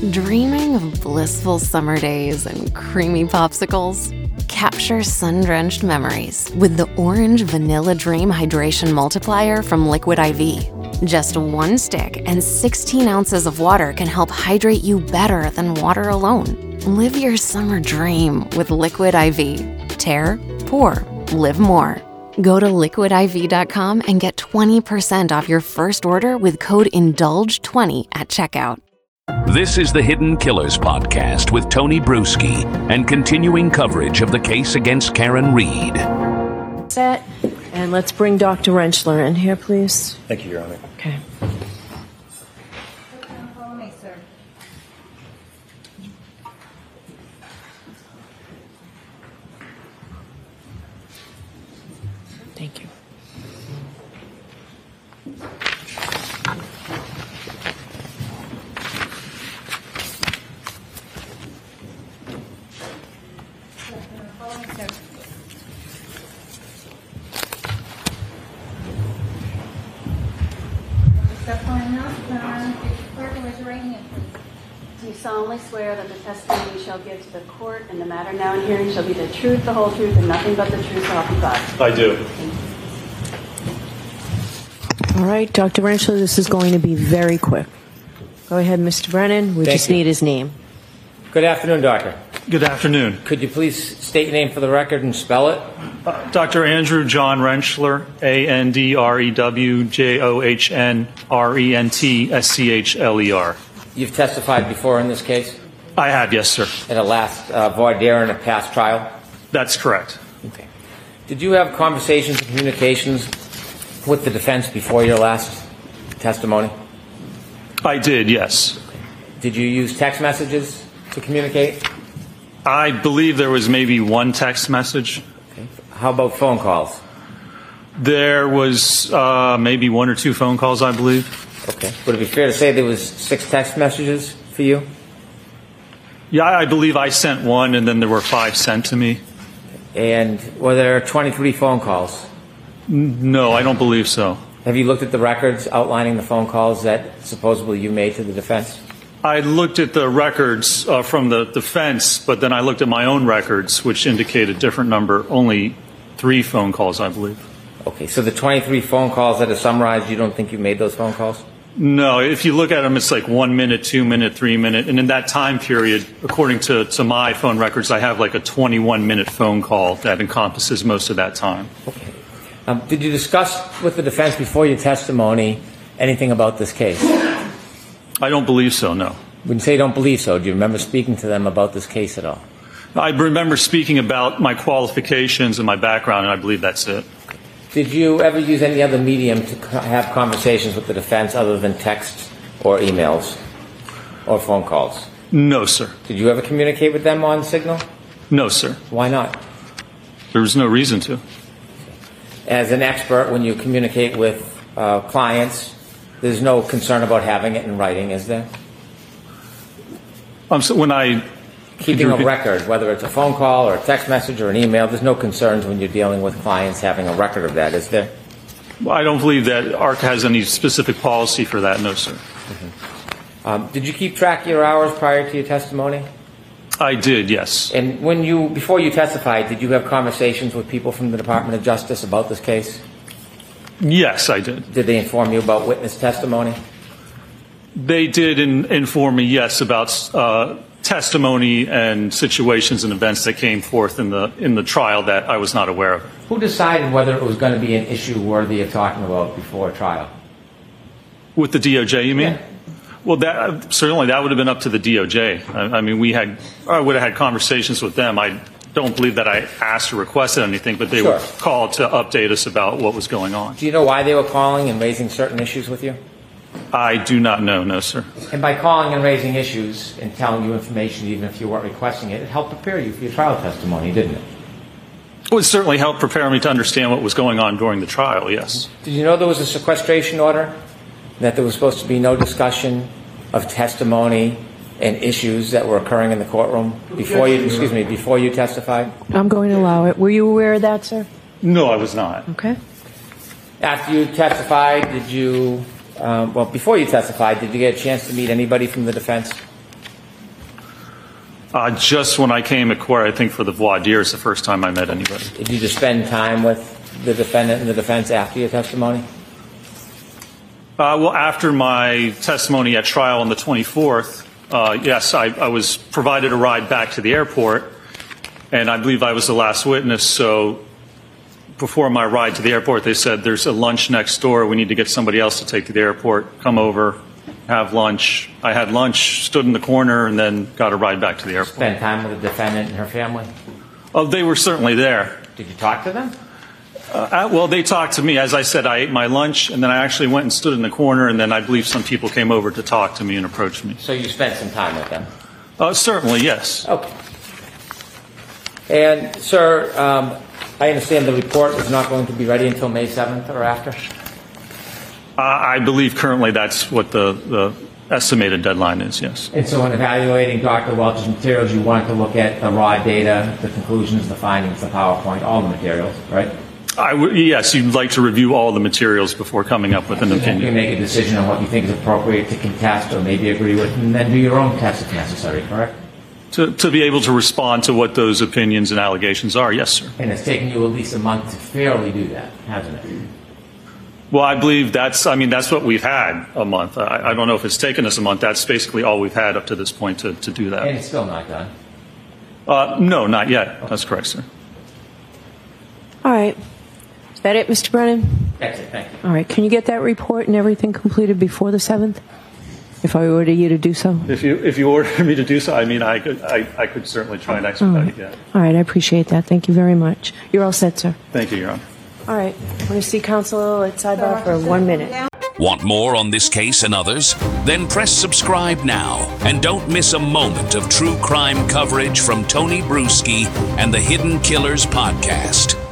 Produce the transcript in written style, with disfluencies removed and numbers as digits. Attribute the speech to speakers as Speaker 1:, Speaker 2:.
Speaker 1: Dreaming of blissful summer days and creamy popsicles? Capture sun-drenched memories with the Orange Vanilla Dream Hydration Multiplier from Liquid IV. Just one stick and 16 ounces of water can help hydrate you better than water alone. Live your summer dream with Liquid IV. Tear, pour, live more. Go to liquidiv.com and get 20% off your first order with code INDULGE20 at checkout.
Speaker 2: This is the Hidden Killers podcast with Tony Bruschi and continuing coverage of the case against Karen Read.
Speaker 3: Set, and let's bring Dr. Rentschler in here, please.
Speaker 4: Thank you, Your Honor.
Speaker 3: Okay.
Speaker 5: Follow me, sir.
Speaker 3: Thank you.
Speaker 5: Follow me, sir. Step line up, clerk, raise your right hand, please.
Speaker 6: Do you solemnly swear that the testimony you shall give to the court in the matter now in hearing shall be the truth, the whole truth, and nothing but the truth, so help you God?
Speaker 4: I do.
Speaker 3: All right, Dr. Rentschler, this is going to be very quick. Go ahead, Mr. Brennan. We
Speaker 7: Thank
Speaker 3: just
Speaker 7: you.
Speaker 3: need his name.
Speaker 7: Good afternoon, Doctor.
Speaker 4: Good afternoon.
Speaker 7: Could you please state your name for the record and spell it?
Speaker 4: Dr. Andrew John Rentschler, ANDREWJOHNRENTSCHLER.
Speaker 7: You've testified before in this case?
Speaker 4: I have, yes, sir.
Speaker 7: At a last voir dire in a past trial?
Speaker 4: That's correct.
Speaker 7: Okay. Did you have conversations and communications with the defense before your last testimony?
Speaker 4: I did, yes.
Speaker 7: Did you use text messages to communicate?
Speaker 4: I believe there was maybe one text message.
Speaker 7: Okay. How about phone calls?
Speaker 4: There was maybe one or two phone calls, I believe.
Speaker 7: Okay. Would it be fair to say there was 6 text messages for you?
Speaker 4: Yeah, I believe I sent one, and then there were 5 sent to me.
Speaker 7: And were there 23 phone calls?
Speaker 4: No, I don't believe so.
Speaker 7: Have you looked at the records outlining the phone calls that supposedly you made to the defense?
Speaker 4: I looked at the records from the defense, but then I looked at my own records, which indicate a different number, only 3 phone calls, I believe.
Speaker 7: Okay, so the 23 phone calls that are summarized, you don't think you made those phone calls?
Speaker 4: No, if you look at them, it's like 1 minute, 2 minute, 3 minute. And in that time period, according to my phone records, I have like a 21-minute phone call that encompasses most of that time.
Speaker 7: Okay. Did you discuss with the defense before your testimony anything about this case?
Speaker 4: I don't believe so, no.
Speaker 7: When you say you don't believe so, do you remember speaking to them about this case at all?
Speaker 4: I remember speaking about my qualifications and my background, and I believe that's it.
Speaker 7: Did you ever use any other medium to have conversations with the defense other than text or emails or phone calls?
Speaker 4: No, sir.
Speaker 7: Did you ever communicate with them on Signal?
Speaker 4: No, sir.
Speaker 7: Why not?
Speaker 4: There was no reason to.
Speaker 7: As an expert, when you communicate with clients, there's no concern about having it in writing, is there?
Speaker 4: Could
Speaker 7: Keeping
Speaker 4: you
Speaker 7: a
Speaker 4: repeat?
Speaker 7: record, whether it's a phone call or a text message or an email, there's no concerns when you're dealing with clients having a record of that, is there?
Speaker 4: I don't believe that ARC has any specific policy for that, no, sir.
Speaker 7: Did you keep track of your hours prior to your testimony?
Speaker 4: I did, yes.
Speaker 7: And before you testified, did you have conversations with people from the Department of Justice about this case?
Speaker 4: Yes, I did.
Speaker 7: Did they inform you about witness testimony?
Speaker 4: They did inform me, yes, about testimony and situations and events that came forth in the trial that I was not aware of.
Speaker 7: Who decided whether it was going to be an issue worthy of talking about before trial?
Speaker 4: With the DOJ, you mean?
Speaker 7: Yeah.
Speaker 4: Well, that would have been up to the DOJ. I mean, I would have had conversations with them. I don't believe that I asked or requested anything, but they
Speaker 7: Sure.
Speaker 4: were called to update us about what was going on.
Speaker 7: Do you know why they were calling and raising certain issues with you?
Speaker 4: I do not know, no, sir.
Speaker 7: And by calling and raising issues and telling you information, even if you weren't requesting it, it helped prepare you for your trial testimony, didn't it?
Speaker 4: It would certainly help prepare me to understand what was going on during the trial, yes.
Speaker 7: Did you know there was a sequestration order? That there was supposed to be no discussion of testimony and issues that were occurring in the courtroom before you testified?
Speaker 3: I'm going to allow it. Were you aware of that, sir?
Speaker 4: No, I was not.
Speaker 3: Okay.
Speaker 7: After you testified, before you testified, did you get a chance to meet anybody from the defense?
Speaker 4: Just when I came to court, I think for the voir dire is the first time I met anybody.
Speaker 7: Did you just spend time with the defendant and the defense after your testimony?
Speaker 4: Well, after my testimony at trial on the 24th, yes, I was provided a ride back to the airport, and I believe I was the last witness. So before my ride to the airport, they said, there's a lunch next door. We need to get somebody else to take to the airport. Come over, have lunch. I had lunch, stood in the corner, and then got a ride back to the airport.
Speaker 7: Spend time with the defendant and her family?
Speaker 4: Oh, they were certainly there.
Speaker 7: Did you talk to them?
Speaker 4: Well, they talked to me. As I said, I ate my lunch, and then I actually went and stood in the corner, and then I believe some people came over to talk to me and approach me.
Speaker 7: So you spent some time with them?
Speaker 4: Certainly, yes.
Speaker 7: Okay. And, sir, I understand the report is not going to be ready until May 7th or after?
Speaker 4: I believe currently that's what the estimated deadline is, yes.
Speaker 7: And so in evaluating Dr. Welch's materials, you wanted to look at the raw data, the conclusions, the findings, the PowerPoint, all the materials, right?
Speaker 4: Yes, you'd like to review all the materials before coming up with an opinion.
Speaker 7: You make a decision on what you think is appropriate to contest or maybe agree with, and then do your own test if necessary, correct?
Speaker 4: To be able to respond to what those opinions and allegations are, yes, sir.
Speaker 7: And it's taken you at least a month to fairly do that, hasn't it?
Speaker 4: Well, I believe that's what we've had, a month. I don't know if it's taken us a month. That's basically all we've had up to this point to do that.
Speaker 7: And it's still not done?
Speaker 4: No, not yet. That's correct, sir.
Speaker 3: All right. Is that it, Mr. Brennan?
Speaker 7: That's it, thank you.
Speaker 3: All right. Can you get that report and everything completed before the 7th? If I order you to do so?
Speaker 4: If you order me to do so, I mean, I could certainly try and expedite it, yeah.
Speaker 3: All right. I appreciate that. Thank you very much. You're all set, sir.
Speaker 4: Thank you, Your Honor.
Speaker 3: All right. I'm going to see counsel at sidebar for 1 minute.
Speaker 2: Want more on this case and others? Then press subscribe now and don't miss a moment of true crime coverage from Tony Bruschi and the Hidden Killers podcast.